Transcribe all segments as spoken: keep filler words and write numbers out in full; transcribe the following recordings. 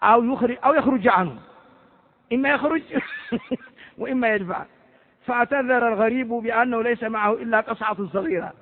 أو يخرج, أو يخرج عنه، إما يخرج وإما يدفع. فاعتذر الغريب بأنه ليس معه إلا قصعة صغيرة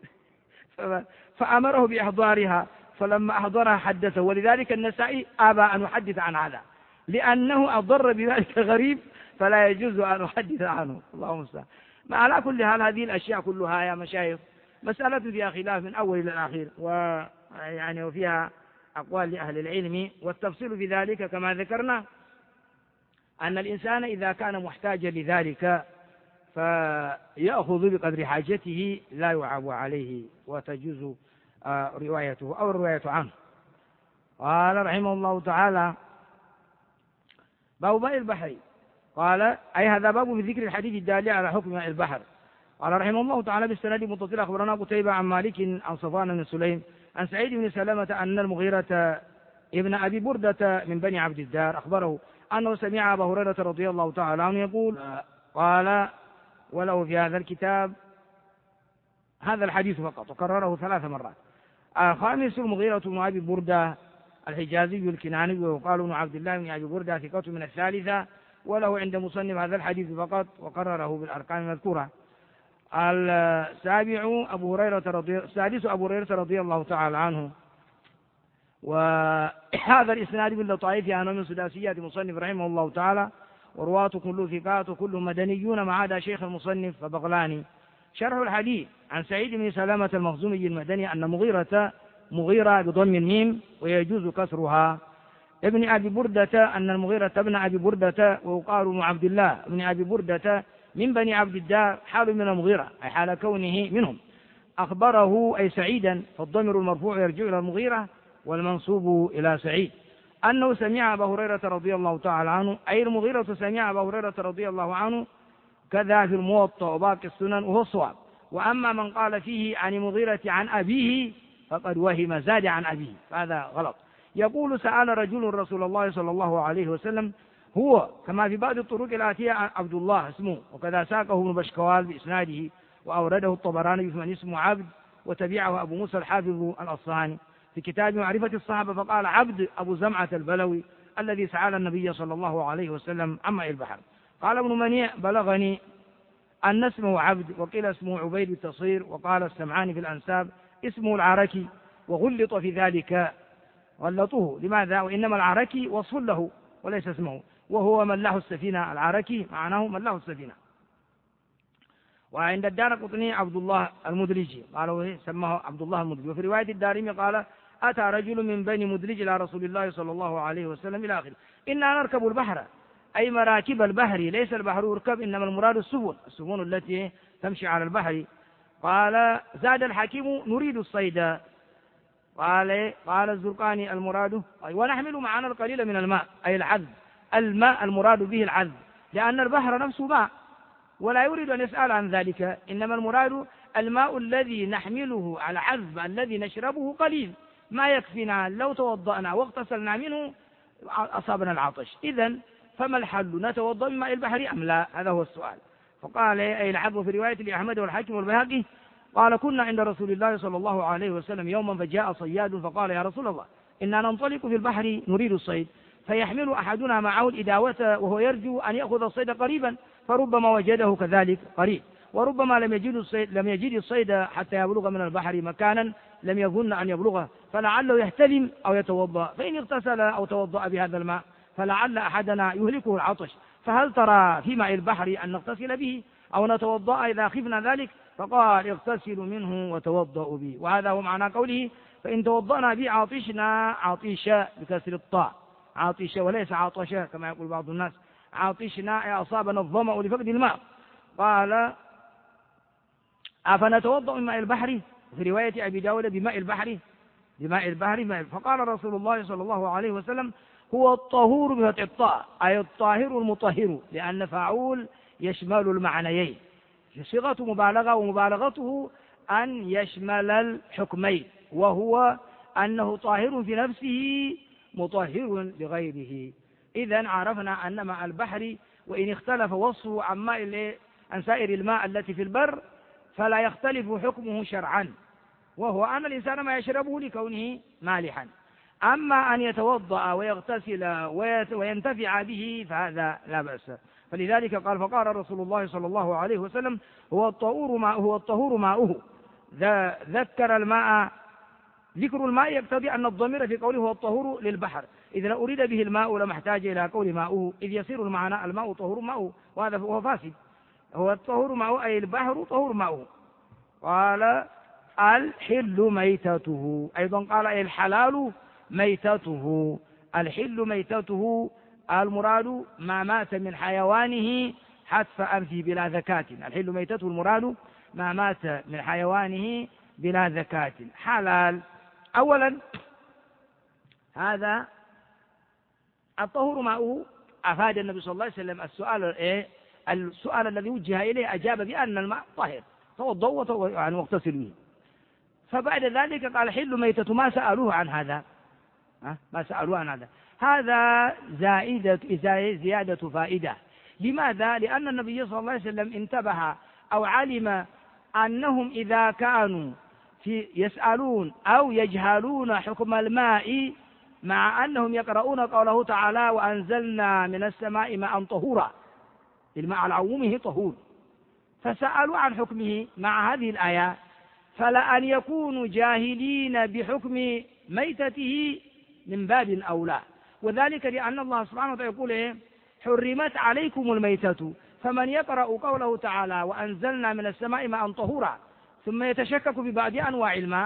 فأمره بإحضارها، فلما أحضرها حدثه. ولذلك النسائي أبى أن يحدث عن هذا لأنه أضر بذلك غريب، فلا يجوز أن أحدث عنه. اللهم المستعان. على كل حال هذه الأشياء كلها يا مشايخ مسألة فيها خلاف من أول إلى الأخير، ويعني وفيها أقوال لأهل العلم، والتفصيل في ذلك كما ذكرنا أن الإنسان إذا كان محتاجا لذلك فيأخذ بقدر حاجته لا يعاب عليه وتجوز روايته أو الرواية عنه. قال رحمه الله تعالى: باب ماء البحر. قال أي هذا باب في ذكر الحديث الدال على حكم ماء البحر. قال رحمه الله تعالى بالسند المتصل: أخبرنا قتيبة عن مالك عن صفوان بن سليم عن سعيد بن سلمة أن المغيرة ابن أبي بردة من بني عبد الدار أخبره أنه سمع أبا هريرة رضي الله تعالى عنه يقول: قال وله في هذا الكتاب هذا الحديث فقط، وكرره ثلاث مرات. خامس المغيرة بن أبي بردة الحجازي الكناني، وقال ابن عبد الله بن أبي بردة ثقة من الثالثة، وله عند مصنف هذا الحديث فقط، وقرره بالأرقام المذكورة. السابع أبو هريرة رضي السادس أبو هريرة رضي الله تعالى عنه. وهذا الإسناد باللطائف يعني من سداسيات مصنف رحمه الله تعالى، ورواة كل ثقات وكلهم مدنيون ما عدا شيخ المصنف فبغلاني. شرح الحديث عن سعيد بن سلامة المخزومي المدني أن مغيرة مغيرة بضم الميم ويجوز كسرها ابن أبي بردة أن المغيرة ابن أبي بردة ويقال ابن عبد الله ابن أبي بردة من بني عبد الدار حال من المغيرة أي حال كونه منهم. أخبره أي سعيدا، فالضمير المرفوع يرجع إلى المغيرة والمنصوب إلى سعيد أنه سمع أبا هريرة رضي الله تعالى عنه، أي المغيرة سمع أبا هريرة رضي الله عنه، كذا في الموطأ وباقي السنن وهو الصواب. وأما من قال فيه عن المغيرة عن أبيه فقد وهم زاد عن أبيه، فهذا غلط. يقول: سأل رجل رسول الله صلى الله عليه وسلم هو كما في بعض الطرق الآتية عبد الله اسمه، وكذا ساقه ابن بشكوال بإسناده وأورده الطبراني بمن اسمه عبد، وتبعه أبو موسى الحافظ الأصفهاني في كتاب معرفة الصحابة فقال: عبد أبو زمعة البلوي الذي سأل النبي صلى الله عليه وسلم عن ماء البحر. قال ابن منيع: بلغني أن اسمه عبد، وقيل اسمه عبيد التصير، وقال السمعاني في الأنساب اسمه العركي، وغلط في ذلك غلطوه. لماذا؟ وإنما العركي وصف له وليس اسمه، وهو من له السفينة. العركي معناه من له السفينة. وعند الدارقطني عبد الله المدلجي قالوا سماه عبد الله المدلجي. وفي رواية الدارمي قال: أتى رجل من بني مدلج إلى رسول الله صلى الله عليه وسلم إلى آخره. إنا نركب البحر أي مراكب البحر، ليس البحر يركب إنما المراد السفن السفن التي تمشي على البحر. قال زاد الحكيم: نريد الصيد. قال قال الزرقاني: المراد ونحمل معنا القليل من الماء أي العذب. الماء المراد به العذب، لأن البحر نفسه ماء، ولا يريد أن يسأل عن ذلك، إنما المراد الماء الذي نحمله على عذب الذي نشربه قليل، ما يكفينا لو توضأنا واغتسلنا منه أصابنا العطش. إذن فما الحل؟ نتوضأ من ماء البحر أم لا؟ هذا هو السؤال. فقال أي العذب في رواية لأحمد والحاكم والبيهقي قال: كنا عند رسول الله صلى الله عليه وسلم يوما فجاء صياد فقال: يا رسول الله إننا ننطلق في البحر نريد الصيد، فيحمل أحدنا معه الإداوة وهو يرجو أن يأخذ الصيد قريبا، فربما وجده كذلك قريب، وربما لم يجد الصيد لم يجد الصيد حتى يبلغ من البحر مكانا لم يظن أن يبلغه، فلعله يحتلم أو يتوضأ، فإن اغتسل أو توضأ بهذا الماء فلعل أحدنا يهلكه العطش، فهل ترى في ماء البحر أن نغتسل به أو نتوضأ إذا خفنا ذلك؟ فقال: اغتسلوا منه وتوضأوا به. وهذا هو معنى قوله: فإن توضأنا به عاطشنا، عاطشة بكسر الطاء، عاطشة وليس عاطشة كما يقول بعض الناس، عاطشنا أصابنا الظمأ لفقد الماء. قال: أفنتوضأ من ماء البحر؟ في رواية أبي داود بماء البحر بماء البحر ماء. فقال رسول الله صلى الله عليه وسلم: هو الطهور بفتح الطاء أي الطاهر المطهر، لأن فاعول يشمل المعنيين، صيغة مبالغة، ومبالغته أن يشمل الحكمين، وهو أنه طاهر في نفسه مطهر لغيره. إذن عرفنا أن ماء البحر وإن اختلف وصفه عن ماء عن سائر الماء التي في البر فلا يختلف حكمه شرعا، وهو أن الإنسان ما يشربه لكونه مالحا. أما أن يتوضأ ويغتسل وينتفع به فهذا لا بأس. فلذلك قال فقال رسول الله صلى الله عليه وسلم هو الطهور ماء هو الطهور ماؤه. ذكر الماء، ذكر الماء يقتضي أن الضمير في قوله هو الطهور للبحر، إذا أريد به الماء لما احتاج إلى قول ماؤه، إذ يصير المعنى الماء طهور ماؤه، وهذا هو فاسد. هو الطهور ماؤه أي البحر طهور ماؤه. قال الحل ميتته، أيضا قال أي الحلال ميتته. الحل ميتته المراد ما مات من حيوانه حتف أنفه بلا زكاة. الحل ميتته المراد ما مات من حيوانه بلا زكاة حلال. أولا هذا الطهور ماؤه أفاد النبي صلى الله عليه وسلم السؤال إيه؟ السؤال الذي وجه إليه أجاب بأن الماء طاهر، توضؤوا يعني واغتسلوا به. فبعد ذلك قال حل ميتة، ما سألوه عن هذا، ما سألوه عن هذا. هذا زائدة زيادة فائدة. لماذا؟ لأن النبي صلى الله عليه وسلم انتبه أو علم أنهم إذا كانوا في يسألون أو يجهلون حكم الماء مع أنهم يقرؤون قوله تعالى وأنزلنا من السماء ماء طهورا، الماء على عمومه طهور، فسألوا عن حكمه مع هذه الآية، فلأن يكونوا جاهلين بحكم ميتته من باب أولى. وذلك لأن الله سبحانه وتعالى يقول إيه؟ حرمت عليكم الميتة. فمن يقرأ قوله تعالى وأنزلنا من السماء ماء طهورا ثم يتشكك ببعض أنواع الماء،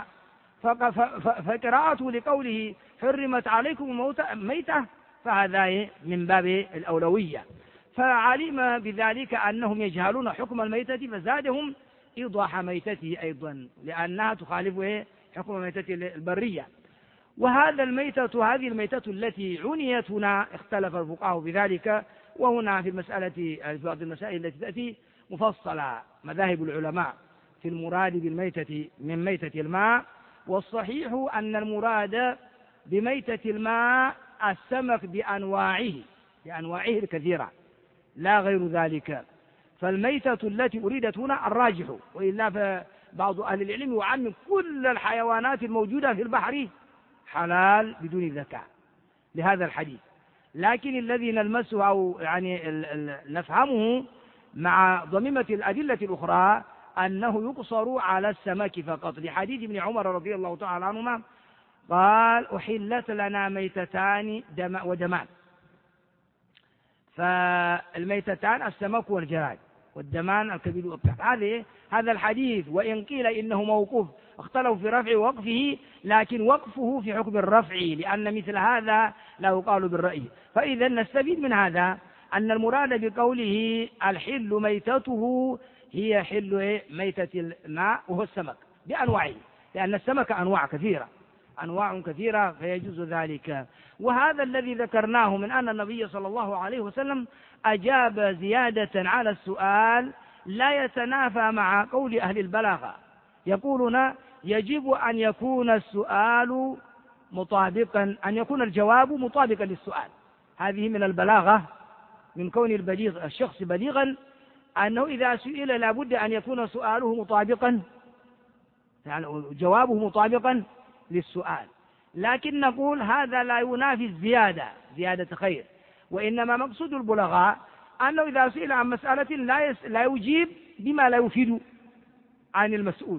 فقراءته لقوله حرمت عليكم الميتة فهذا من باب الأولوية. فعلم بذلك أنهم يجهلون حكم الميتة فزادهم إيضاح ميتته أيضا، لأنها تخالف حكم ميتة البرية. وهذا الميتة هذه الميتة التي عنيت هنا اختلف الفقهاء بذلك، وهنا في المسألة في بعض المسائل التي تأتي مفصلة مذاهب العلماء في المراد بالميتة من ميتة الماء. والصحيح أن المراد بميتة الماء السمك بأنواعه بأنواعه الكثيرة لا غير ذلك. فالميتة التي أريدت هنا الراجح، وإلا فبعض أهل العلم يعمم كل الحيوانات الموجودة في البحر حلال بدون زكاة لهذا الحديث. لكن الذي نلمسه أو يعني نفهمه مع ضميمة الأدلة الأخرى أنه يقصر على السمك فقط، لحديث ابن عمر رضي الله تعالى عنهما قال أحلت لنا ميتتان دم ودمان. فالميتتان السمك والجراد، والدمان الكبد والطحن. هذه هذا الحديث وإن قيل إنه موقوف اختلفوا في رفع وقفه، لكن وقفه في حكم الرفع، لأن مثل هذا لا يقال بالرأي. فإذا نستفيد من هذا أن المراد بقوله الحل ميتته هي حل ميتة الماء وهو السمك بأنواعه، لأن السمك أنواع كثيرة أنواع كثيرة فيجوز ذلك. وهذا الذي ذكرناه من أن النبي صلى الله عليه وسلم أجاب زيادة على السؤال لا يتنافى مع قول أهل البلاغة، يقولون يجب أن يكون السؤال مطابقا أن يكون الجواب مطابقا للسؤال. هذه من البلاغة، من كون البليغ الشخص بليغا، أنه إذا سئل لابد أن يكون سؤاله مطابقا يعني جوابه مطابقا للسؤال. لكن نقول هذا لا ينافي الزيادة زيادة خير، وإنما مقصود البلغاء أنه إذا سئل عن مسألة لا, يس... لا يجيب بما لا يفيد عن المسؤول.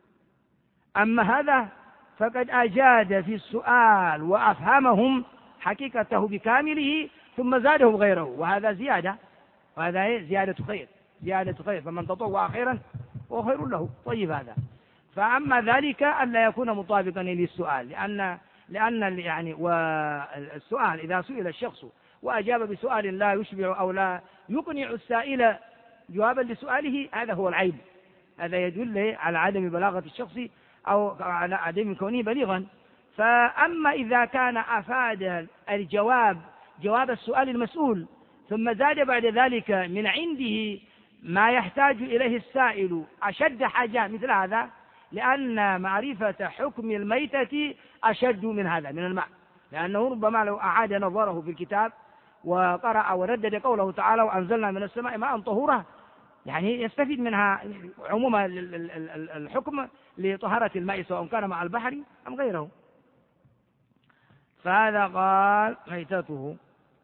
أما هذا فقد أجاد في السؤال وأفهمهم حقيقته بكامله ثم زادهم غيره، وهذا زيادة وهذا زيادة خير زيادة خير فمن تطوع خيرا وخير له. طيب هذا. فأما ذلك ألا يكون مطابقا للسؤال، لأن لأن يعني والسؤال إذا سئل الشخص وأجاب بسؤال لا يشبع أو لا يقنع السائل جوابا لسؤاله، هذا هو العيب. هذا يدل على عدم بلاغة الشخص أو على عدم كونه بليغا. فأما إذا كان أفاد الجواب جواب السؤال المسؤول ثم زاد بعد ذلك من عنده ما يحتاج إليه السائل أشد حاجة مثل هذا، لأن معرفة حكم الميتة أشد من هذا من الماء، لأنه ربما لو أعاد نظره في الكتاب وقرأ وردد قوله تعالى وأنزلنا من السماء ماء طهورا، يعني يستفيد منها عموما الحكم لطهارة الماء سواء كان مع البحر أم غيره. فهذا قال ميتته.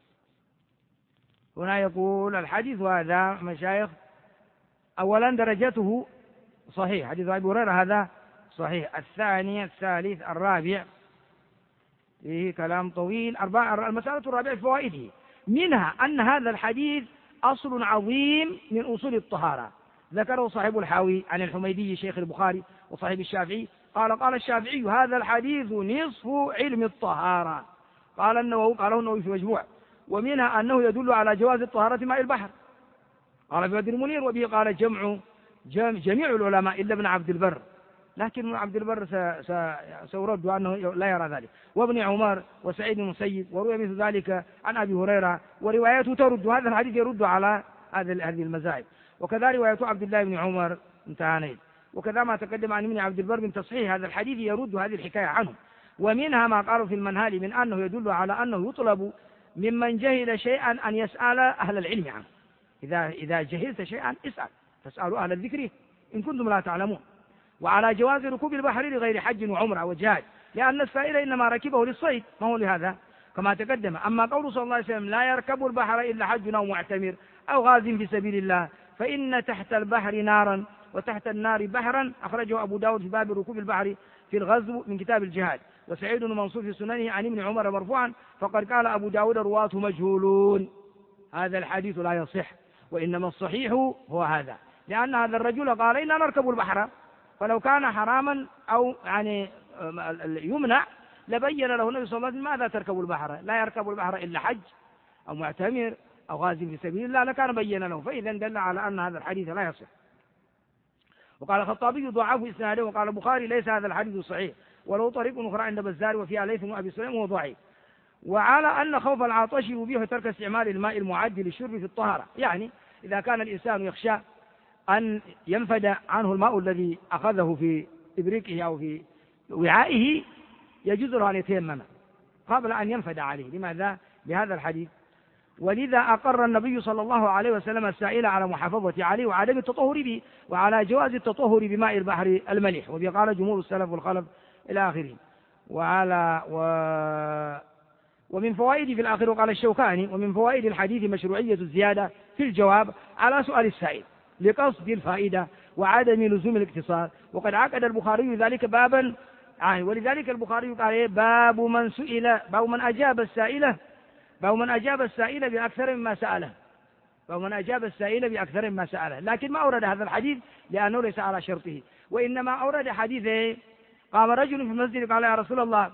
هنا يقول الحديث هذا مشايخ أولا درجته صحيح، حديث أبي هريرة هذا صحيح. الثاني الثالث الرابع فيه كلام طويل. أربعة المسألة الرابعة فوائده، منها أن هذا الحديث أصل عظيم من أصول الطهارة، ذكره صاحب الحاوي عن الحميدي شيخ البخاري وصاحب الشافعي قال قال الشافعي هذا الحديث نصف علم الطهارة. قال النووي قاله النووي في مجموع. ومنها أنه يدل على جواز الطهارة ماء البحر، قال في بدر المنير، وبه قال جمع جميع العلماء إلا ابن عبد البر، لكن ابن عبد البر سيرد أنه لا يرى ذلك، وابن عمر وسعيد المسيب، وروي مثل ذلك عن أبي هريرة، ورواياته ترد هذا الحديث يرد على هذه المذاهب، وكذا رواية عبد الله بن عمر انتهى. وكذا ما تقدم عن ابن عبد البر من تصحيح هذا الحديث يرد هذه الحكاية عنه. ومنها ما قالوا في المنهال من أنه يدل على أنه يطلب ممن جهل شيئا أن يسأل أهل العلم عنه. إذا إذا جهلت شيئا اسأل، فاسألوا أهل الذكر إن كنتم لا تعلمون. وعلى جواز ركوب البحر لغير حج وعمرة وجهاد، لأن السائل إنما ركبه للصيد ما هو لهذا كما تقدم. أما قول صلى الله عليه وسلم لا يركب البحر إلا حج أو معتمر أو غاز في سبيل الله فإن تحت البحر نارا وتحت النار بحرا، أخرجه أبو داود في باب ركوب البحر في الغزو من كتاب الجهاد. وسعيد بن منصور في سننه عن ابن عمر مرفوعا فقد قال أبو داود رواته مجهولون. هذا الحديث لا يصح، وإنما الصحيح هو هذا، لأن هذا الرجل قال إنا نركب البحر، فلو كان حراما أو يعني يمنع لبين له النبي صلى الله عليه وسلم ماذا تركب البحر، لا يركب البحر إلا حج أو معتمر أو غازي في سبيل الله لكان بين له، فإذا دل على أن هذا الحديث لا يصح. وقال الخطابي ضعف إسناده، وقال البخاري ليس هذا الحديث صحيح، ولو طريق أخرى عند بزار وفيها ليث وأبي سليم وهو ضعيف. وعلى أن خوف العطش يبيح ترك استعمال الماء المعد للشرب في الطهارة، يعني إذا كان الإنسان يخشى أن ينفد عنه الماء الذي أخذه في إبريقه أو في وعائه يجوز له أن يتيمم قبل أن ينفد عليه. لماذا؟ بهذا الحديث. ولذا أقر النبي صلى الله عليه وسلم السائل على محافظة عليه وعدم التطهر به، وعلى جواز التطهر بماء البحر المليح، وبه قال جمهور السلف والخلف إلى آخره. وعلى و... ومن فوائد في الآخر وقال الشوكاني ومن فوائد الحديث مشروعية الزيادة في الجواب على سؤال السائل لقصد الفائدة وعدم لزوم الاقتصار، وقد عقد البخاري ذلك بابا عام. ولذلك البخاري قال باب من سئل باب من أجاب السائلة باب من أجاب السائل بأكثر مما سأله باب من أجاب السائل بأكثر مما سأله لكن ما أورد هذا الحديث لأنه ليس على شرطه، وإنما أورد حديثه قام رجل في المسجد قال يا رسول الله،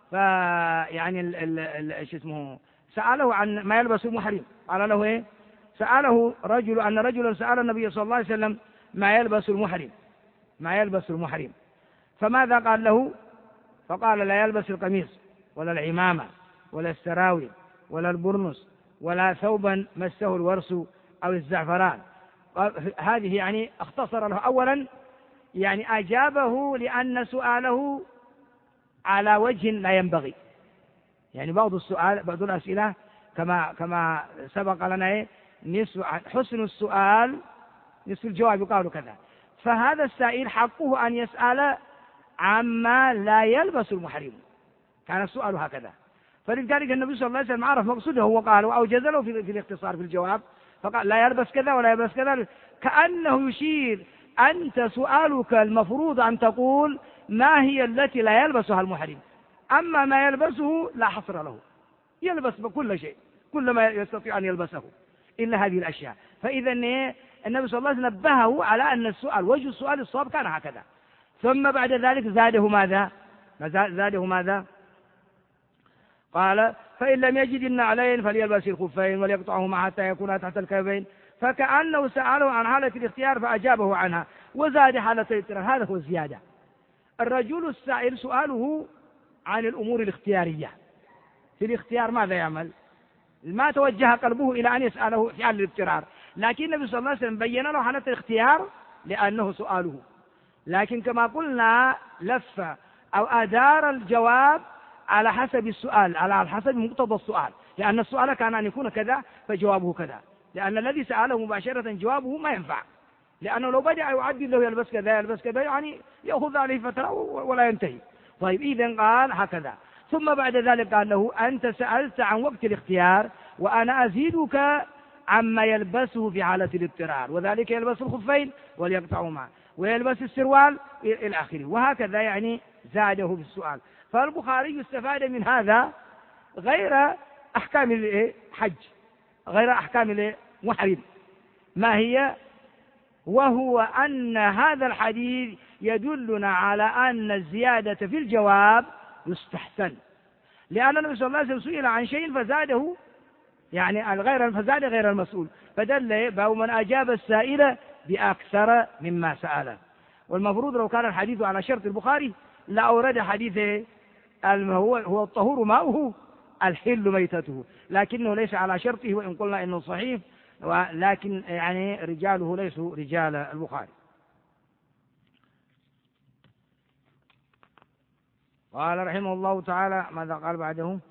فيعني ايش اسمه سأله عن ما يلبس المحرم، قال له ايه سأله رجل أن رجلا سأل النبي صلى الله عليه وسلم ما يلبس المحرم ما يلبس المحرم فماذا قال له؟ فقال لا يلبس القميص ولا العمامة ولا السراويل ولا البرنس ولا ثوبا مسه الورس أو الزعفران. هذه يعني اختصر له أولا، يعني أجابه لأن سؤاله على وجه لا ينبغي، يعني بعض السؤال بعض الأسئلة كما كما سبق لنا ايه حسن السؤال نصف الجواب يقال كذا، فهذا السائل حقه أن يسأل عما لا يلبس المحرم، كان السؤال هكذا. فلذلك النبي صلى الله عليه وسلم عرف مقصوده وقال وأوجز له في, في الاختصار في الجواب، فقال لا يلبس كذا ولا يلبس كذا، كأنه يشير أنت سؤالك المفروض أن تقول ما هي التي لا يلبسها المحرم، أما ما يلبسه لا حصر له، يلبس بكل شيء كل ما يستطيع أن يلبسه إلا هذه الأشياء. فإذا النبي صلى الله عليه وسلم نبهه على أن السؤال وجه السؤال الصواب كان هكذا. ثم بعد ذلك زاده ماذا زاده ماذا قال فإن لم يجد النعلين فليلبس الخفين وليقطعهما حتى يكونا تحت الكعبين، فكأنه سأله عن حالة الاختيار فأجابه عنها وزاد حالة الاضطرار. هذا هو الزيادة. الرجل السائل سؤاله عن الأمور الاختيارية، في الاختيار ماذا يعمل؟ ما توجه قلبه إلى أن يسأله في حال الاضطرار، لكن النبي صلى الله عليه وسلم بين له حالة الاختيار لأنه سؤاله، لكن كما قلنا لف أو أدار الجواب على حسب السؤال على حسب مقتضى السؤال، لأن السؤال كان أن يكون كذا فجوابه كذا، لأن الذي سأله مباشرة جوابه ما ينفع، لأنه لو بدأ يعدل له يلبس كذا يلبس كذا يعني يأخذ عليه فترة ولا ينتهي. طيب إذن قال هكذا. ثم بعد ذلك قال له أنت سألت عن وقت الاختيار وأنا أزيدك عما يلبسه في حالة الاضطرار، وذلك يلبس الخفين وليقطعوا معه، ويلبس السروال إلى آخره، وهكذا يعني زاده بالسؤال. فالبخاري استفاد من هذا غير أحكام الحج، غير أحكام المحرم، ما هي؟ وهو أن هذا الحديث يدلنا على أن الزيادة في الجواب يستحسن، لأن النبي صلى الله عليه وسلم سئل عن شيء فزاده، يعني الغير فزاد غير المسؤول، فدل باب من أجاب السائل بأكثر مما سأله. والمفروض لو كان الحديث على شرط البخاري لأورد حديث هو هو الطهور ماؤه الحل ميتته، لكنه ليس على شرطه، وإن قلنا إنه صحيح، لكن يعني رجاله ليسوا رجال البخاري. قال رحمه الله تعالى ماذا قال بعده؟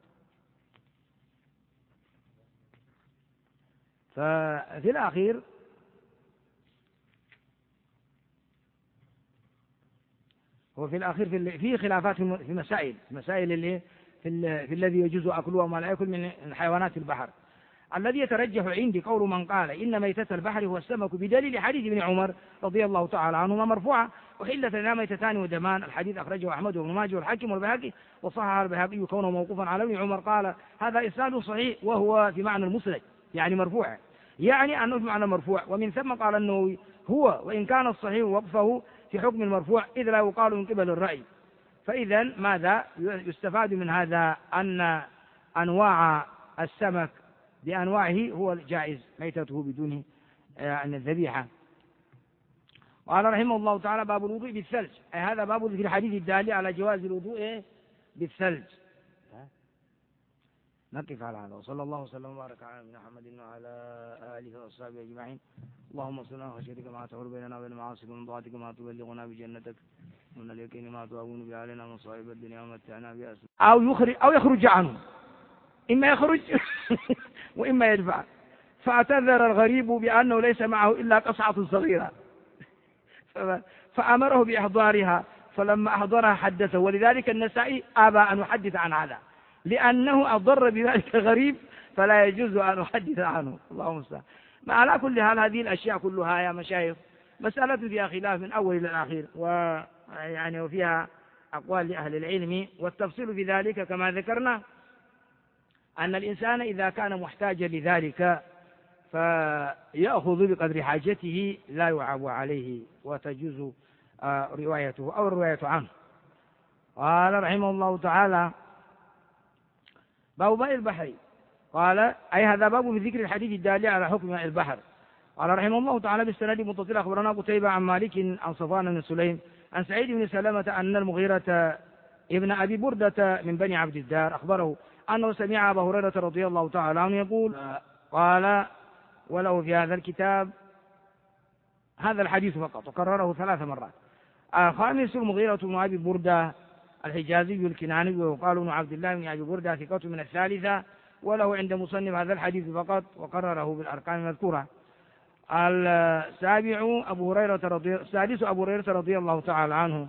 ففي الأخير هو في الأخير في في خلافات في مسائل مسائل اللي في, في الذي يجوز أكله وما لا يأكل من حيوانات البحر. الذي يترجح عندي قول من قال إن ميتة البحر هو السمك، بدليل حديث ابن عمر رضي الله تعالى عنهما مرفوعا: أحلت لنا ميتتان ودمان. الحديث أخرجه أحمد وابن ماجه والحاكم والبيهقي، وصححه البيهقي كونه موقوفا على ابن عمر. قال هذا إسناد صحيح وهو في معنى المسند، يعني مرفوع، يعني أنه في معنى مرفوع. ومن ثم قال النووي هو وإن كان الصحيح وقفه في حكم المرفوع إذ لا يقال من قبل الرأي. فإذا ماذا يستفاد من هذا؟ أن أنواع السمك بأنواعه هو الجائز ميتته بدون عن الذبيحة. قال رحمه الله تعالى باب الوضوء بالثلج، أي هذا باب في الحديث الدالي على جواز الوضوء بالثلج. نقف على هذا، وصلى الله وسلم وبارك على نبينا محمد وعلى آله وصحبه أجمعين. اللهم صل على خشيتك ما تحول بيننا وبين معاصيك، ومن طاعتك ما تبلغنا بجنتك، ومن اليقين ما تهون به علينا مصائب الدنيا ومتعنا بأسمائنا. أو يخرج أو يخرج عنه، إما يخرج وإما يدفع. فاعتذر الغريب بأنه ليس معه إلا قصعة صغيرة فأمره بإحضارها، فلما أحضرها حدثه. ولذلك النسائي أبى أن يحدث عن هذا، لأنه أضر بذلك الغريب، فلا يجوز أن أحدث عنه. اللهم صل. على كل حال هذه الأشياء كلها يا مشايخ مسألة فيها خلاف من أول إلى الآخر، ويعني وفيها أقوال لأهل العلم، والتفصيل في ذلك كما ذكرنا أن الإنسان إذا كان محتاجا لذلك فيأخذ بقدر حاجته لا يعاب عليه، وتجوز روايته أو الرواية عنه. قال رحمه الله تعالى باب ماء البحر، قال أي هذا باب في ذكر الحديث الدال على حكم ماء البحر. قال رحمه الله تعالى بالسند المتصل أخبرنا قتيبة عن مالك عن صفوان بن سليم عن سعيد بن سلمة أن المغيرة ابن أبي بردة من بني عبد الدار أخبره أنه سمع أبا هريرة رضي الله تعالى عنه يقول قال وله في هذا الكتاب هذا الحديث فقط، وكرره ثلاث مرات. الخامس المغيرة بن أبي بردة الحجازي الكناني، وقالوا ابن عبد الله بن أبي بردة ثقة من الثالثة، وله عند مصنف هذا الحديث فقط، وقرره بالأرقام المذكورة. السابع أبو هريرة رضي السادس أبو هريرة رضي الله تعالى عنه.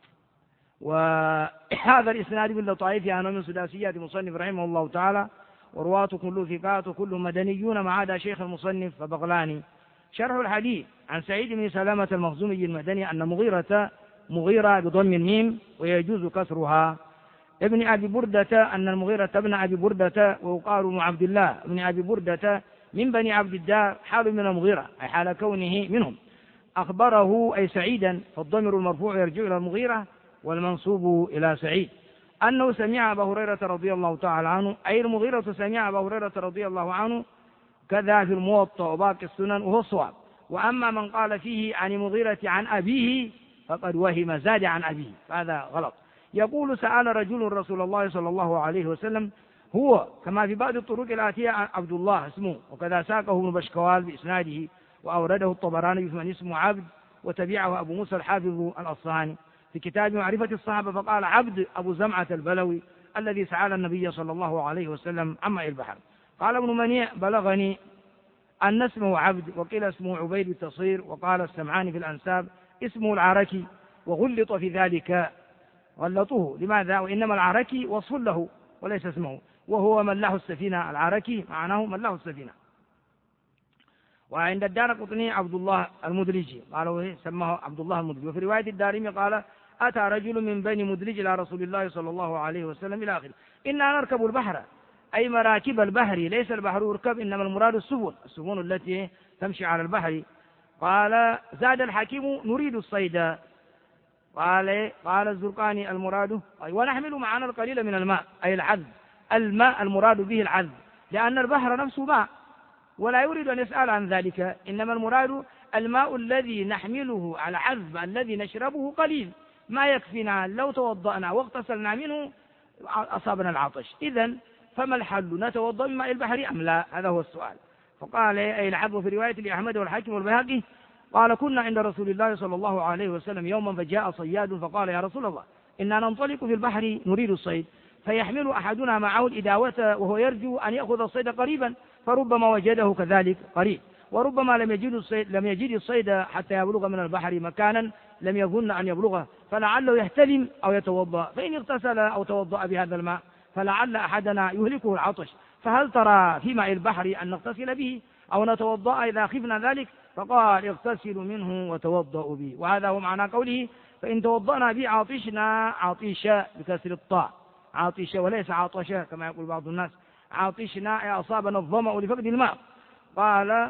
وهذا الإسناد من لطائف أنه من سداسيات مصنف رحمه الله تعالى، ورواته كله ثقات وكلهم مدنيون ما عدا شيخ المصنف فبغلاني. شرح الحديث عن سعيد بن سلامة المخزومي المدني أن مغيرة مغيرة بضم الميم ويجوز كسرها ابن أبي بردة أن المغيرة ابن أبي بردة، ويقال ابن عبد الله ابن أبي بردة من بني عبد الدار حال من المغيرة أي حال كونه منهم. أخبره أي سعيدا، فالضمير المرفوع يرجع إلى المغيرة والمنصوب إلى سعيد أنه سمع أبا هريرة رضي الله تعالى عنه، أي المغيرة سمع أبا هريرة رضي الله عنه، كذا في الموطأ وباقي السنن وهو الصواب. وأما من قال فيه عن المغيرة عن أبيه فقد وهم زاد عن أبيه، فهذا غلط. يقول سأل رجل رسول الله صلى الله عليه وسلم هو كما في بعض الطرق الآتية عبد الله اسمه، وكذا ساقه ابن بشكوال بإسناده، وأورده الطبراني في من اسمه عبد، وتبعه أبو موسى الحافظ الأصفهاني في كتاب معرفة الصحابة فقال عبد أبو زمعة البلوي الذي سأل النبي صلى الله عليه وسلم عن ماء البحر. قال ابن منيع بلغني أن اسمه عبد، وقيل اسمه عبيد التصير، وقال السمعاني في الأنساب اسمه العركي، وغلط في ذلك غلطوه. لماذا؟ وإنما العركي وصف له وليس اسمه، وهو من له السفينة. العركي معناه من له السفينة. وعند الدارقطني عبد الله المدلجي قالوا سماه عبد الله المدلجي. وفي رواية الدارمي قال أتى رجل من بني مدلج إلى رسول الله صلى الله عليه وسلم إلى آخره. إنا نركب البحر، أي مراكب البحر، ليس البحر يركب إنما المراد السفن، السفن التي تمشي على البحر. قال زاد الحكيم نريد الصيد. قال قال الزرقاني المراد ونحمل معنا القليل من الماء، أي العذب. الماء المراد به العذب، لأن البحر نفسه ماء، ولا يريد أن يسأل عن ذلك، إنما المراد الماء الذي نحمله على عذب الذي نشربه قليل، ما يكفينا لو توضأنا واغتسلنا منه أصابنا العطش. إذن فما الحل؟ نتوضأ من ماء البحر أم لا؟ هذا هو السؤال. فقال أي العذب في رواية لأحمد والحاكم والبيهقي قال كنا عند رسول الله صلى الله عليه وسلم يوما فجاء صياد فقال يا رسول الله إنا ننطلق في البحر نريد الصيد، فيحمل أحدنا معه الإداوة وهو يرجو أن يأخذ الصيد قريبا، فربما وجده كذلك قريب، وربما لم يجد الصيد لم يجد الصيد حتى يبلغ من البحر مكانا لم يظن أن يبلغه، فلعله يحتلم أو يتوضأ، فإن اغتسل أو توضأ بهذا الماء فلعل أحدنا يهلكه العطش، فهل ترى في ماء البحر أن نغتسل به أو نتوضأ إذا خفنا ذلك؟ فقال اغتسلوا منه وتوضأوا به. وهذا هو معنى قوله فإن توضأنا به عاطشنا، عاطشة بكسر الطاء، عاطشة وليس عاطشة كما يقول بعض الناس، عاطشنا أي أصابنا الظمأ لفقد الماء. قال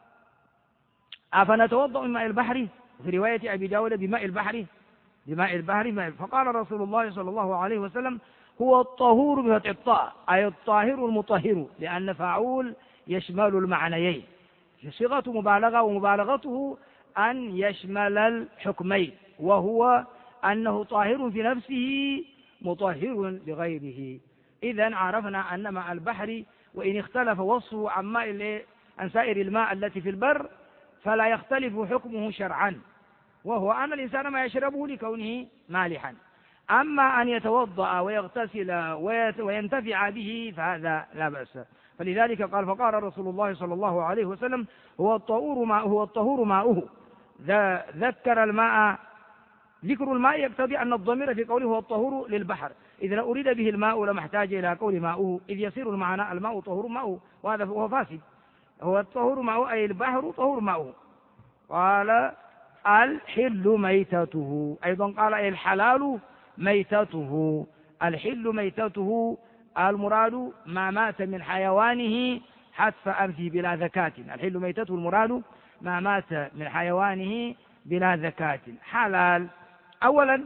أفنتوضأ من ماء البحر؟ في رواية أبي داود بماء البحر، بماء البحر ماء. فقال رسول الله صلى الله عليه وسلم هو الطهور بفتح الطاء، أي الطاهر المطهر، لأن فاعول يشمل المعنيين، صيغة مبالغة، ومبالغته أن يشمل الحكمين، وهو أنه طاهر في نفسه مطهر لغيره. إذن عرفنا أن ماء البحر وإن اختلف وصفه عن ماء عن سائر الماء التي في البر فلا يختلف حكمه شرعا، وهو أن الإنسان ما يشربه لكونه مالحا. أما أن يتوضأ ويغتسل وينتفع به فهذا لا بأس. فلذلك قال فقال رسول الله صلى الله عليه وسلم هو الطهور ماؤه، هو الطهور ماؤه. ذكر الماء، ذكر الماء يقتضي أن الضمير في قوله هو الطهور للبحر، إذا أريد به الماء لما احتاج إلى قول ماؤه، إذ يصير المعنى الماء طهور ماؤه، وهذا هو فاسد. هو الطهور ماؤه أي البحر طهور ماؤه. قال الحل ميتته، أيضا قال أي الحلال ميتته. الحل ميتته المراد ما مات من حيوانه حتف أنفه بلا زكاة. الحل ميتته المراد ما مات من حيوانه بلا زكاة حلال. أولا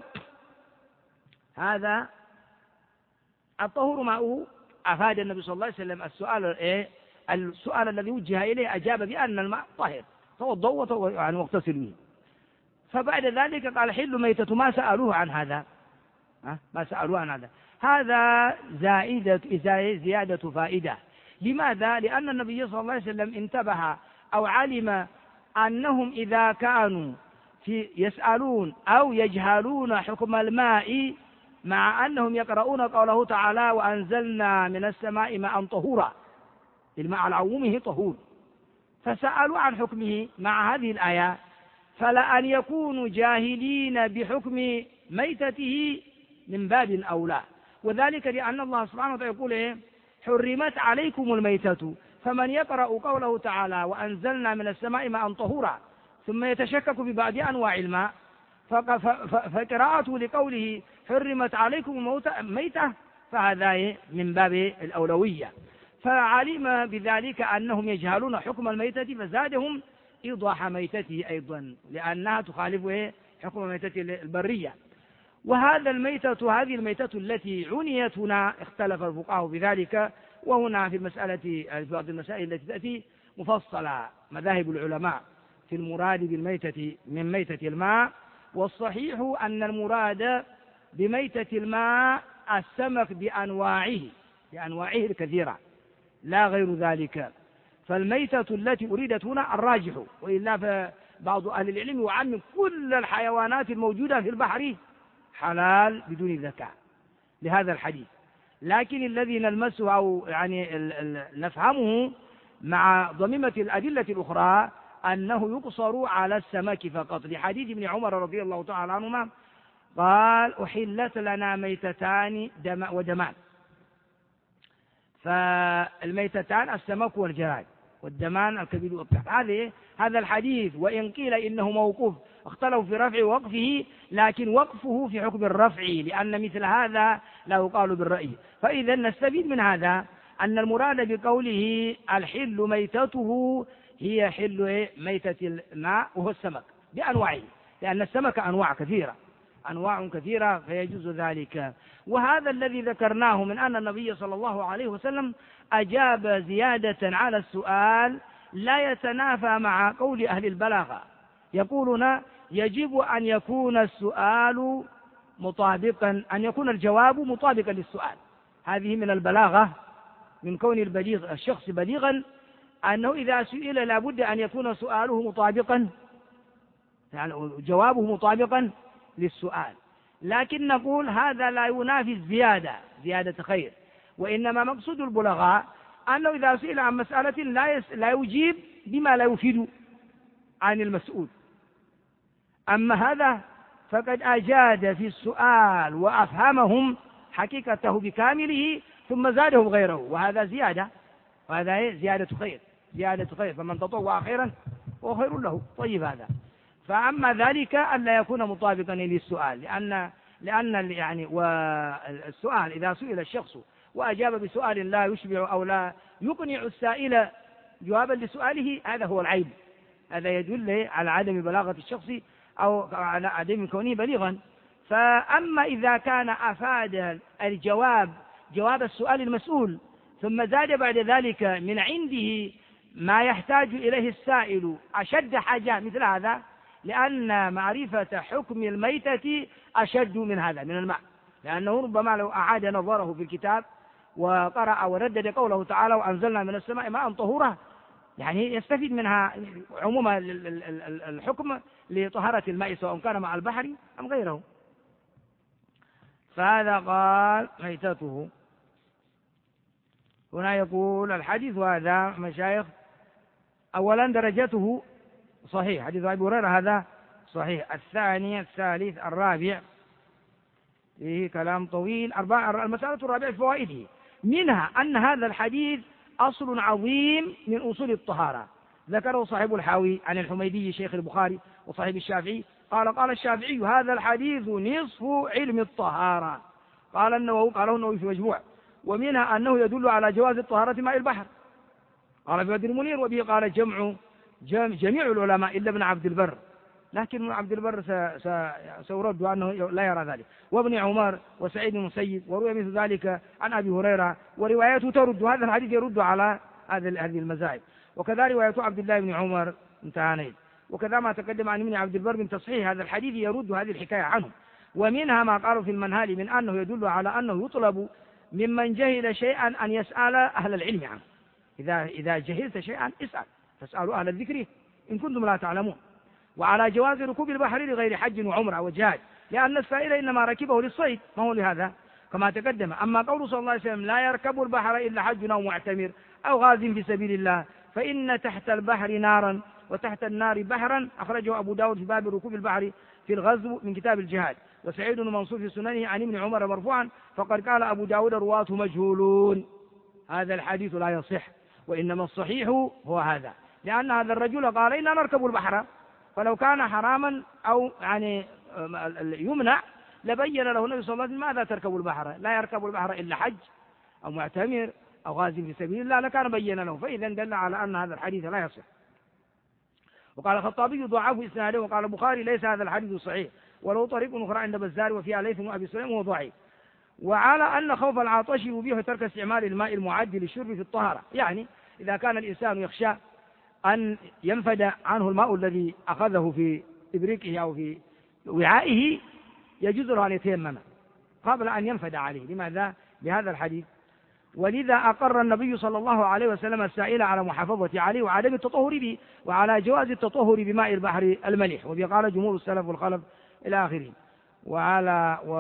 هذا الطهور ماؤه أفاد النبي صلى الله عليه وسلم السؤال إيه؟ السؤال الذي وجه إليه أجاب بأن الماء طاهر، توضؤوا يعني واغتسلوا به. فبعد ذلك قال حل ميتة، ما سألوه عن هذا، ما سألوه عن هذا. هذا زائدة زيادة فائدة. لماذا؟ لأن النبي صلى الله عليه وسلم انتبه أو علم أنهم إذا كانوا في يسألون أو يجهلون حكم الماء مع أنهم يقرؤون قوله تعالى وأنزلنا من السماء ماء طهورا، الماء على عمومه طهور، فسألوا عن حكمه مع هذه الآية، فلا أن يكونوا جاهلين بحكم ميتته من باب أولى. وذلك لأن الله سبحانه وتعالى يقول إيه؟ حرمت عليكم الميتة، فمن يقرأ قوله تعالى وأنزلنا من السماء ماء طهورا ثم يتشكك ببعض أنواع الماء، فقراءته لقوله حرمت عليكم الميتة فهذا من باب الأولوية. فعلم بذلك أنهم يجهلون حكم الميتة فزادهم إيضاح ميتته أيضا، لأنها تخالف حكم الميتة البرية. وهذا الميتة هذه الميتة التي عنيت هنا اختلف الفقهاء بذلك، وهنا في المسألة في بعض المسائل التي تأتي مفصلة مذاهب العلماء في المراد بالميتة من ميتة الماء. والصحيح أن المراد بميتة الماء السمك بأنواعه بأنواعه الكثيرة لا غير ذلك. فالميتة التي أريدت هنا الراجح، وإلا فبعض أهل العلم يعمم كل الحيوانات الموجودة في البحر حلال بدون زكاة لهذا الحديث. لكن الذي نلمسه أو يعني نفهمه مع ضميمة الأدلة الأخرى أنه يقصر على السمك فقط، لحديث ابن عمر رضي الله تعالى عنهما قال أحلت لنا ميتتان دم ودمان. فالميتتان السمك والجراد، والدمان الكبد والطحن. هذه هذا الحديث وإن قيل إنه موقوف اختلفوا في رفع وقفه، لكن وقفه في حكم الرفع، لأن مثل هذا لا يقال بالرأي. فإذا نستفيد من هذا أن المراد بقوله الحل ميتته هي حل ميتة الماء وهو السمك بأنواعه، لأن السمك أنواع كثيرة أنواع كثيرة فيجوز ذلك. وهذا الذي ذكرناه من أن النبي صلى الله عليه وسلم أجاب زيادة على السؤال لا يتنافى مع قول أهل البلاغة، يقولون يجب أن يكون السؤال مطابقا، أن يكون الجواب مطابقا للسؤال. هذه من البلاغة، من كون البليغ الشخص بليغا، أنه إذا سئل لابد أن يكون سؤاله مطابقا، يعني جوابه مطابقا للسؤال. لكن نقول هذا لا ينافي الزيادة زيادة خير، وإنما مقصود البلغاء أنه إذا سئل عن مسألة لا, يس... لا يجيب بما لا يفيد عن المسؤول. أما هذا فقد أجاد في السؤال وأفهمهم حقيقته بكامله ثم زادهم غيره، وهذا زيادة، وهذا زيادة خير زيادة خير فمن تطوع خيرا وخير له. طيب هذا. فأما ذلك ألا يكون مطابقا للسؤال، لأن لأن يعني والسؤال إذا سئل الشخص وأجاب بسؤال لا يشبع أو لا يقنع السائل جوابا لسؤاله، هذا هو العيب، هذا يدل على عدم بلاغة الشخص أو على عدم كونه بليغا. فأما إذا كان أفاد الجواب جواب السؤال المسؤول ثم زاد بعد ذلك من عنده ما يحتاج إليه السائل أشد حاجة مثل هذا، لأن معرفة حكم الميتة أشد من هذا من الماء، لأنه ربما لو أعاد نظره في الكتاب وقرأ وردد قوله تعالى وأنزلنا من السماء ماء طهورا، يعني يستفيد منها عموم الحكم لطهارة الماء سواء كان مع البحر أم غيره. فهذا قال ميتته. هنا يقول الحديث هذا مشايخ أولا درجته صحيح، حديث أبي هريرة هذا صحيح. الثاني الثالث الرابع فيه كلام طويل. أربعة المسألة الرابعة فوائده، منها أن هذا الحديث أصل عظيم من أصول الطهارة، ذكره صاحب الحاوي عن الحميدي شيخ البخاري وصاحب الشافعي قال قال الشافعي هذا الحديث نصف علم الطهارة. قال النووي قاله النووي في مجموع. ومنها أنه يدل على جواز الطهارة ماء البحر، قال في بدر المنير، وبه قال جمع جميع العلماء إلا ابن عبد البر، لكن ابن عبد البر سيرد أنه لا يرى ذلك، وابن عمر وسعيد المسيب، وروي مثل ذلك عن أبي هريرة، ورواياته ترد هذا الحديث يرد على هذه المذاهب، وكذا رواية عبد الله بن عمر انتهى. وكذا ما تقدم عن ابن عبد البر من تصحيح هذا الحديث يرد هذه الحكاية عنه. ومنها ما قالوا في المنهال من أنه يدل على أنه يطلب ممن جهل شيئا أن يسأل أهل العلم عنه. إذا إذا جهلت شيئا اسأل، فاسألوا أهل الذكر إن كنتم لا تعلمون. وعلى جواز ركوب البحر لغير حج وعمرة وجهاد، لأن السائل إنما ركبه للصيد ما هو لهذا كما تقدم. أما قول صلى الله عليه وسلم لا يركب البحر إلا حج أو معتمر أو غاز في سبيل الله فإن تحت البحر نارا وتحت النار بحرا، أخرجه أبو داود في باب ركوب البحر في الغزو من كتاب الجهاد. وسعيد بن منصور في سننه عن ابن عمر مرفوعا فقد قال أبو داود رواته مجهولون. هذا الحديث لا يصح، وإنما الصحيح هو هذا، لأن هذا الرجل قال إنا نركب البحر، فلو كان حراما أو يعني يمنع لبين له النبي صلى الله عليه وسلم ماذا تركب البحر، لا يركب البحر إلا حج أو معتمر أو غازي في سبيل الله لكان بين له، فإذا دل على أن هذا الحديث لا يصح. وقال الخطابي ضعف إسناده، وقال البخاري ليس هذا الحديث صحيح، ولو طريق أخرى عند بزار وفيها ليث وأبي سليم وهو ضعيف. وعلى أن خوف العطش يبيح ترك استعمال الماء المعد للشرب في الطهارة، يعني إذا كان الإنسان يخشى أن ينفد عنه الماء الذي أخذه في إبريقه أو في وعائه يجوز له أن يتيمم قبل أن ينفد عليه. لماذا؟ لهذا الحديث. ولذا أقر النبي صلى الله عليه وسلم السائل على محافظة عليه وعدم التطهر به، وعلى جواز التطهر بماء البحر المليح، وبه قال جمهور السلف والخلف إلى آخره. وعلى و...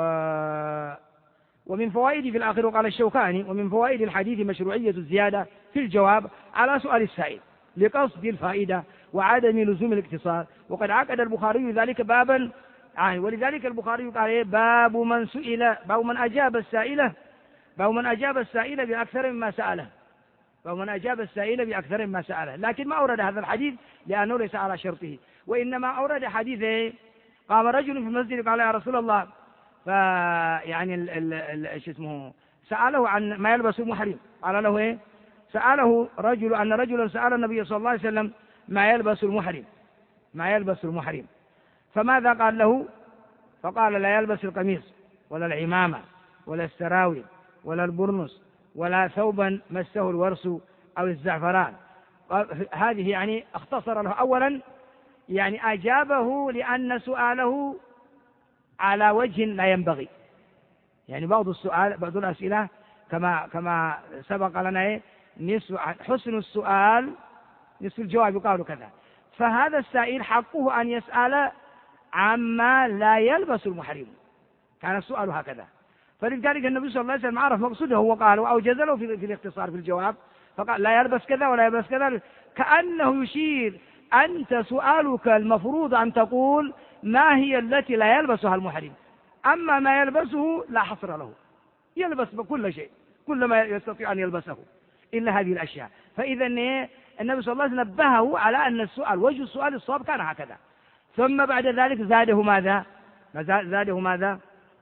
ومن فوائد في الآخر قال الشوكاني ومن فوائد الحديث مشروعية الزيادة في الجواب على سؤال السائل لقصد الفائدة وعدم لزوم الاقتصار. وقد عقد البخاري ذلك بابا آه ولذلك البخاري قال إيه باب من سئل باب من أجاب السائلة باب من أجاب السائل بأكثر مما سأله باب من أجاب السائل بأكثر مما سأله. لكن ما أورد هذا الحديث لأنه ليس على شرطه، وإنما أورد حديث إيه؟ قام رجل في المسجد قال يا رسول الله، فيعني ال ال ال ايش اسمه سأله عن ما يلبس المحرم، قال له إيه سأله رجل أن رجلا سأل النبي صلى الله عليه وسلم ما يلبس المحرم ما يلبس المحرم فماذا قال له؟ فقال لا يلبس القميص ولا العمامة ولا السراويل ولا البرنس ولا ثوبا مسه الورس أو الزعفران. هذه يعني اختصر له. أولا يعني أجابه لأن سؤاله على وجه لا ينبغي، يعني بعض السؤال بعض الأسئلة كما كما سبق لنا إيه نصف حسن السؤال نصف الجواب يقال كذا. فهذا السائل حقه أن يسأل عما لا يلبس المحرم، كان السؤال هكذا. فلذلك النبي صلى الله عليه وسلم عرف مقصوده وقال وأوجز له في, في الاختصار في الجواب، فقال لا يلبس كذا ولا يلبس كذا، كأنه يشير أنت سؤالك المفروض أن تقول ما هي التي لا يلبسها المحرم، أما ما يلبسه لا حصر له، يلبس بكل شيء كل ما يستطيع أن يلبسه إلا هذه الأشياء. فإذا النبي صلى الله عليه وسلم نبهه على أن السؤال وجه السؤال الصواب كان هكذا. ثم بعد ذلك زاده ماذا زاده ماذا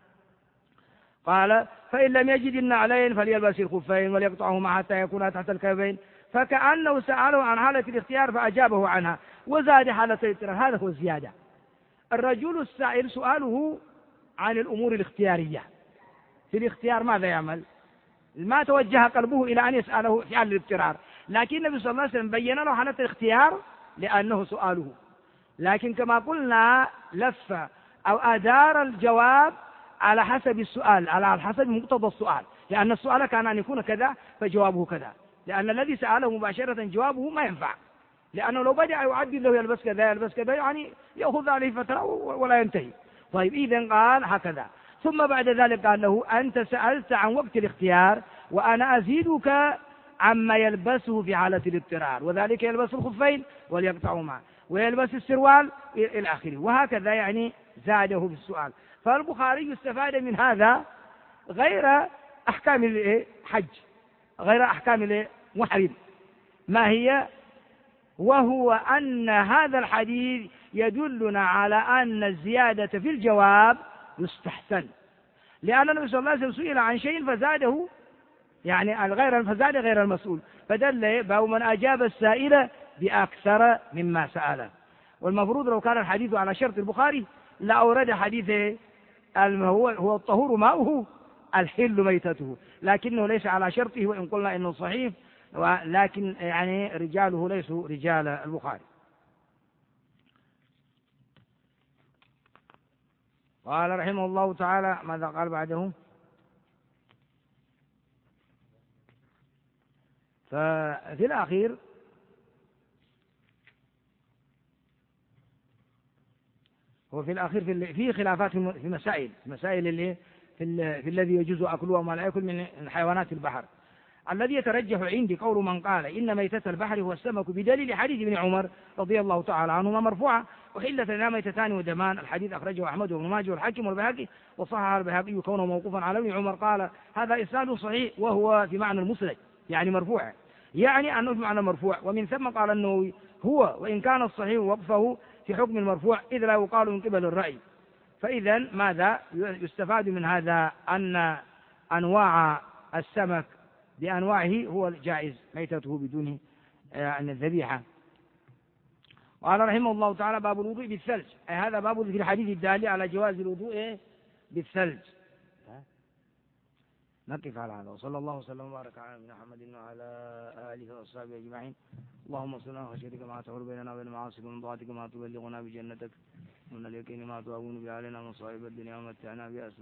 قال فإن لم يجد النعلين فليلبس الخفين وليقطعهما حتى يكونا تحت الكعبين، فكأنه سأله عن حالة الاختيار فأجابه عنها وزاد حالة الاضطرار. هذا هو الزيادة. الرجل السائل سؤاله عن الأمور الاختيارية، في الاختيار ماذا يعمل؟ ما توجه قلبه إلى أن يسأله في حال الاضطرار، لكن النبي صلى الله عليه وسلم بين له حالة الاختيار لأنه سؤاله. لكن كما قلنا لف أو أدار الجواب على حسب السؤال، على حسب مقتضى السؤال، لأن السؤال كان أن يكون كذا فجوابه كذا، لأن الذي سأله مباشرة جوابه ما ينفع، لأنه لو بدأ يعدل له يلبس كذا يلبس كذا يعني يأخذ عليه فترة ولا ينتهي. طيب إذن قال هكذا. ثم بعد ذلك قال له أنت سألت عن وقت الاختيار وأنا أزيدك عما يلبسه في حالة الاضطرار، وذلك يلبس الخفين وليقطعهما ويلبس السروال إلى آخره، وهكذا يعني زاده في السؤال. فالبخاري استفاد من هذا غير أحكام الحج غير أحكام المحرم ما هي، وهو أن هذا الحديث يدلنا على أن الزيادة في الجواب يستحسن، لأن النبي صلى الله عليه وسلم سئل عن شيء فزاده يعني الغير فزاد غير المسؤول، فدل باب من أجاب السائل بأكثر مما سأله. والمفروض لو كان الحديث على شرط البخاري لأورد حديثه هو هو الطهور ماؤه الحل ميتته، لكنه ليس على شرطه، وإن قلنا إنه صحيح ولكن يعني رجاله ليسوا رجال البخاري. قال رحمه الله تعالى ماذا قال بعده؟ ففي الأخير هو في الأخير في في خلافات في مسائل في مسائل اللي في, في الذي يجوز أكله وما لا يأكل من حيوانات البحر. الذي يترجح عندي قول من قال إن ميتة البحر هو السمك بدليل حديث ابن عمر رضي الله تعالى عنهما مرفوعا أحلت لنا ميتتان ودمان. الحديث أخرجه أحمد وابن ماجه والحاكم والبيهقي وصححه البيهقي كونه موقوفا على ابن عمر. قال هذا إسناد صحيح وهو في معنى المسند يعني مرفوع، يعني أنه في معنى مرفوع. ومن ثم قال النووي هو وإن كان الصحيح وقفه في حكم المرفوع إذ لا يقال من قبل الرأي. فإذا ماذا يستفاد من هذا؟ أن أنواع السمك بأنواعه هو الجائز ميتته بدون أن الذبيحة. وقال رحمه الله تعالى باب الوضوء بالثلج، أي هذا باب في الحديث الدال على جواز الوضوء بالثلج. نقف على هذا وصلى الله وسلم وبارك على نبينا محمد وعلى آله وصحبه أجمعين. اللهم صل على خشيتك ما تحول بيننا وبين معاصيك ومن طاعتك ما تبلغنا بجنتك ومن اليقين ما تهون به علينا مصائب الدنيا ومتعنا بها